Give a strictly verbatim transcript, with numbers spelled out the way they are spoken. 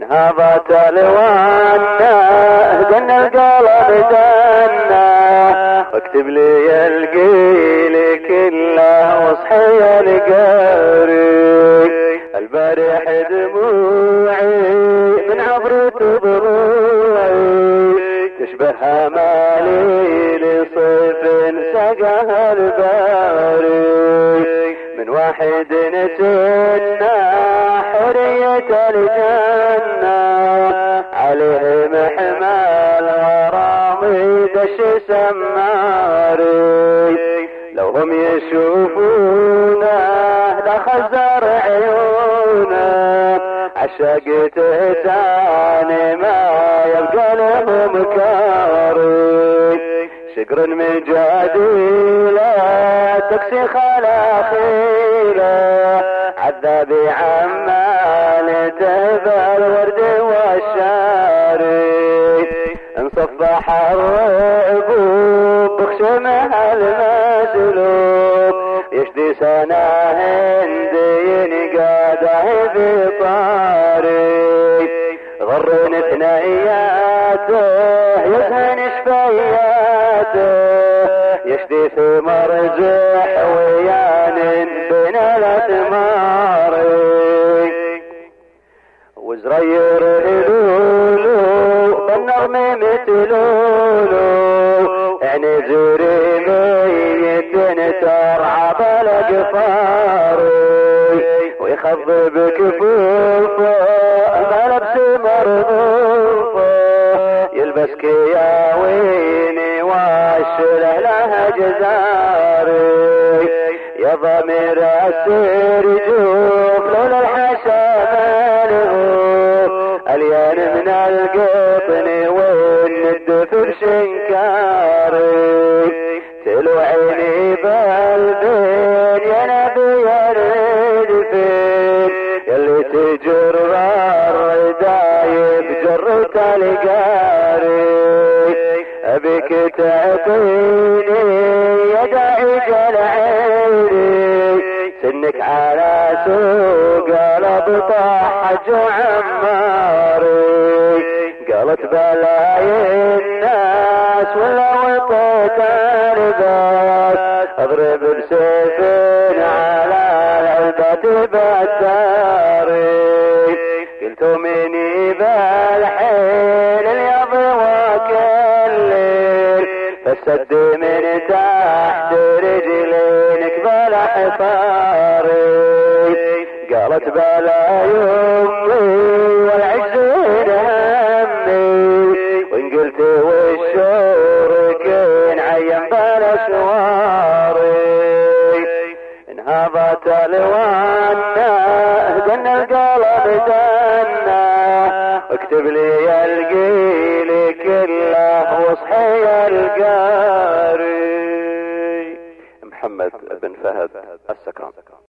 انهضت الوانا اهدن القلب دنا واكتب لي القيل كله واصحي القاري البارح دموعي من عبرة ضلوعي تشبه امالي لصيف سقاها الباري من واحد نتنا حرية الجنة عليه محمل غرامي دش سماري لو هم يشوفونه لخزر عيونه عشقته تاني ما يبقى لهم كاري شقر مجاديله تكسي خلاخيله عذابي عمال تبع الورد والشاري انصفح الرعبوب بخشمها المسلوب يشدي سنة هندي قاده بطاري غرن ثنياته يزهن شفياته يشدي ثمر جح ويان بين الاثمار وزرير لولو بالنغم مثلولو يعني زوري ميت ترعى بالاقفاري ويخضب كفوفه ملبس مرضوفه يلبس كياويني واشله لها جزاري يا ضمير السير جوف لولا الحشا مالهوف اليان من القطن والندفر شنكاري تلو عيني بالبين يا نبي الردفين يلي تجر الردايب جرت القاري ابيك تعطيني يا داعي جل عيني سنك على سوق قلب طاح عماري قالت بلاي الناس ولا وطيت الباس اضرب بسيف على العباد بالداري قلت مني بالحيل اليض وكليل فالسد من تحت رجلينك بلا حصاري قالت بلا يمي والعجزين همي وان قلت والشور كن عين بلا شواري انهضت الوانا اهدن القلب دنا واكتب لي القيل كله واصحي القاري. محمد بن فهد السكران.